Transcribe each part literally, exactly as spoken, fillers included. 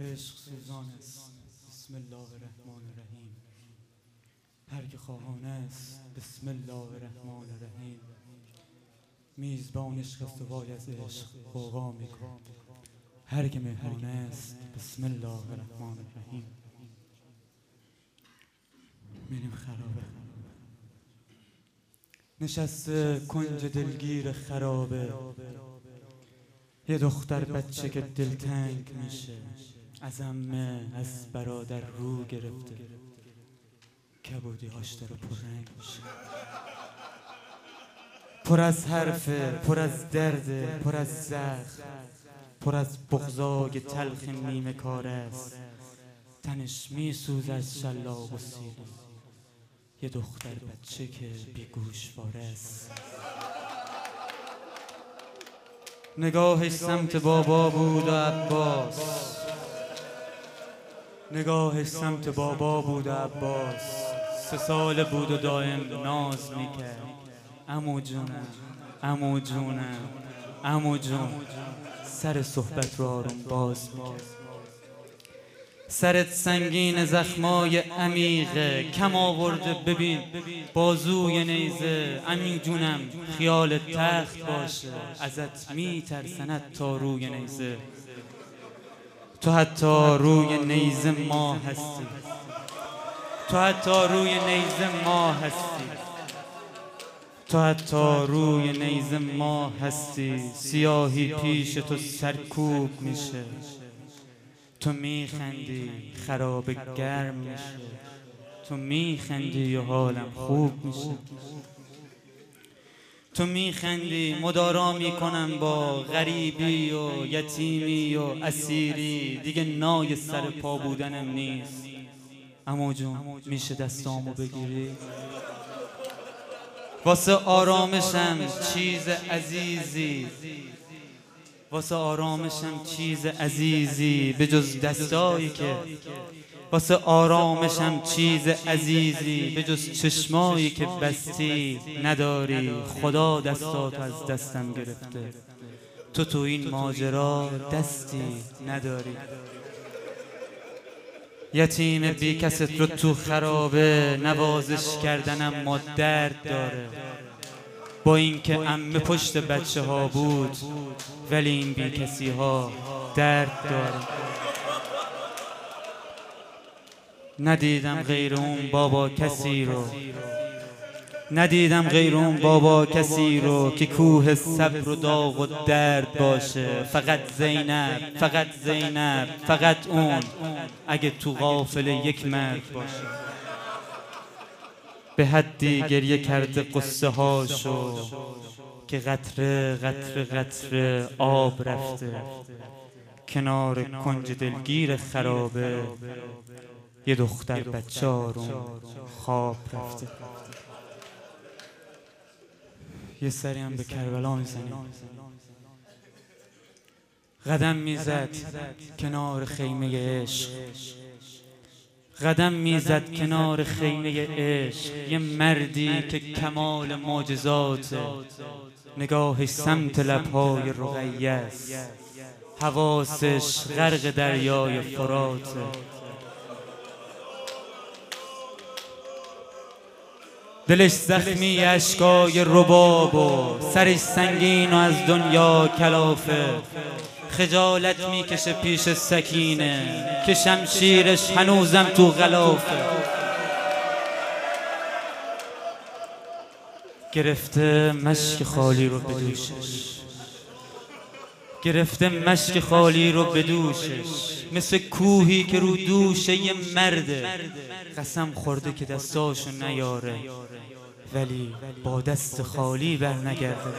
عشق سوزان است. بسم الله الرحمن الرحیم. هر که خواهان است بسم الله الرحمن الرحیم. میزبان عشق است و وای از عشق غوغا میکن. هر که مهمان است بسم الله الرحمن الرحیم. میریم خرابه. نشسته کنج دلگیر خرابه، یه دختر بچه که دلتنگ میشه، از عمه از برادر رو گرفته، کبودی هاش داره پررنگ میشه، پر از حرفه، پر از درده، پر از زخم، پر از بغضای تلخ نیمه کار است. تنش میسوز از شلاق و سیلی، یه دختر بچه که بیگوشواره است. نگاهش سمت بابا بود و عباس، نگاهش سمت بابا بود و عباس. سه سال بود و دائم ناز میکرد، عمو جونم، عمو جونم، عمو جون. سر صحبت رو آروم باز میکرد. سرت سنگین، زخمای عمیقه، کم آورده ببین بازوی نیزه. امین جونم خیال تخت باشه، ازت میترسند تا روی نیزه. تو حتی روی نیزه ما هستی، تو حتی روی نیزه ما هستی، تو حتی روی نیزه ما هستی. سیاهی پیش تو سرکوب میشه، تو میخندی خرابه گرم میشه، تو میخندی و حالم خوب میشه. تو میخندی مدارا میکنم با غریبی و یتیمی و اسیری، دیگه نای سر پا بودنم نیست. عمو جون میشه دستامو بگیری؟ واسه آرامشم چیز عزیزی، واسه آرامشم چیز عزیزی به جز دستایی که، واسه آرامشم چیز عزیزی به جز چشمایی که بستی نداری. خدا دستاتو از دستم گرفته، تو تو این ماجرا دستی نداری. یتیم بی کست رو تو خرابه نوازش کردن اما درد داره. با اینکه عمه پشت بچه ها بود ولی این بی کسی ها درد داره. ندیدم غیر اون بابا کسی رو، ندیدم غیر اون بابا کسی رو که کوه صبر و داغ و درد باشه. فقط زینب، فقط زینب، فقط اون اگه تو قافله یک مرد باشه. به حدی گریه کرده قصه هاشو که قطره قطره قطره آب رفته. کنار کنج دلگیر خرابه یه دختر بچه آروم خواب رفته. یه سری هم به کربلا میزنیم. قدم میزد کنار خیمه عشق، قدم میزد کنار خیمه عشق. یه مردی که کمال معجزاته، نگاهش سمت لبهای رقیه است، حواسش غرق دریای فراته. دلش زخمی اشکای رباب و سرش سنگین و از دنیا کلافه. خجالت میکشه پیش سکینه که شمشیرش هنوزم تو غلافه. گرفته مشک خالی رو به دوشش، گرفته مشک خالی رو به دوشش. مثل کوهی که رو دوشه یه مرده، قسم خورده که دستاشو نیاره ولی با دست خالی بر نگرده.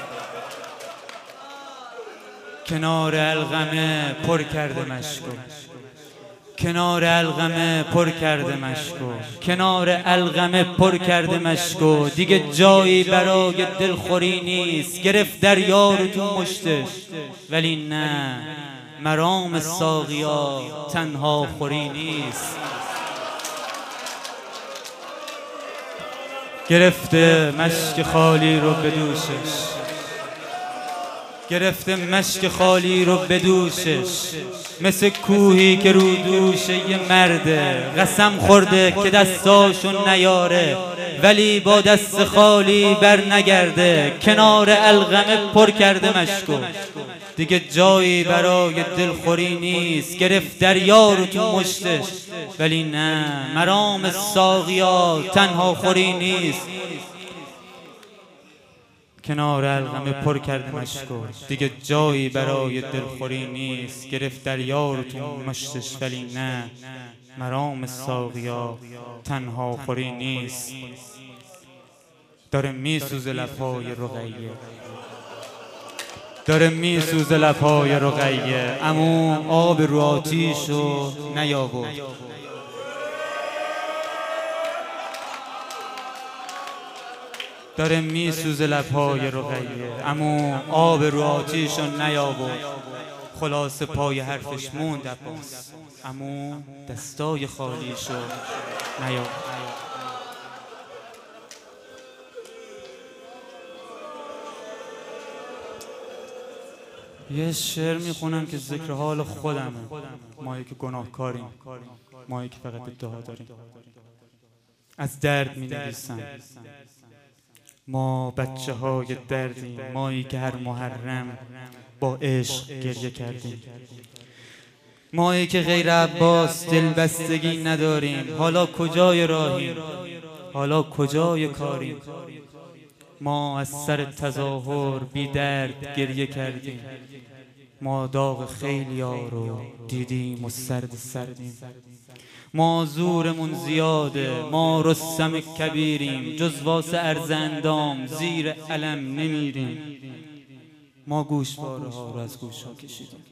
کنار القمه پر کرده مشکو، کنار القمه پر کرده مشکو، کنار القمه پر کرده مشکو. دیگه جایی برای دلخوری نیست. گرفت دریا رو تو مشتش ولی نه، مرام ساقیا تنها خوری نیست. گرفته مشک خالی رو به دوشش، گرفته مشک خالی رو به دوشش، مثل کوهی که رو دوشه یه مرده. قسم خورده که دستاشو نیاره، ولی با دست خالی بر نگرده. کنار القمه پر کرده مشکو، دیگه جایی برای دلخوری نیست. گرفت دریا رو تو مشتش، ولی نه، مرام ساقیا تنها خوری نیست. کنار القمه پر کرده مشکو، دیگه جایی برای دلخوری نیست. گرفت دریا رو تو مشتش، ولی نه، مرام ساقیا تنها خوری نیست. داره میسوزه لب‌های رقیه، داره میسوزه لب‌های رقیه. عمو آب رو آتیشو نیاورد، داره میسوزه لب‌های رقیه. عمو آب رو آتیشو نیاورد. خلاص پای حرفش موند عباس، عمو دستای خالیشو نیاورد. یه شعر میخونم که ذکر حال خودمه، مایی که گناهکاریم، مایی که فقط ادعا داریم. از درد مینویسم، ما بچه های دردیم، مایی که هر محرم با عشق گریه کردیم. مایی که غیر عباس دلبستگی نداریم. حالا کجای راهیم، حالا کجای کاریم. ما از سر تظاهر بی درد گریه کردیم. ما داغ خیلی ها رو دیدیم و سرد سردیم. ما زورمون زیاده، ما رستم کبیریم. جز واسه عرض اندام زیر علم نمیریم. ما گوشواره ها رو از گوش ها کشیدیم.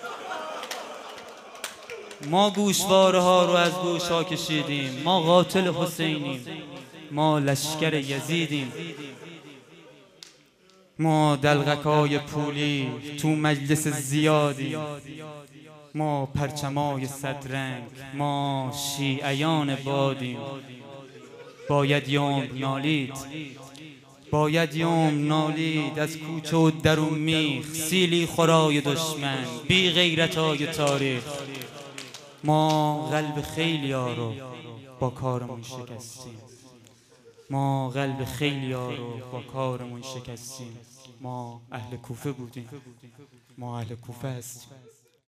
ما گوشواره ها رو از گوش ها کشیدیم. ما قاتل حسینیم، ما لشکر یزیدیم. ما دلغکای پولی تو مجلس زیادیم. ما پرچمای صد رنگ، ما شیعیان بادیم. باید یوم نالید، باید یوم نالید از کوچه و درون میخ. سیلی خورای دشمن، بی غیرتای تاریخ. ما قلب خیلی ها رو با کارمون شکستیم. ما قلب خیلی ها رو با کارمون شکستیم. ما اهل کوفه بودیم، ما اهل کوفه هستیم.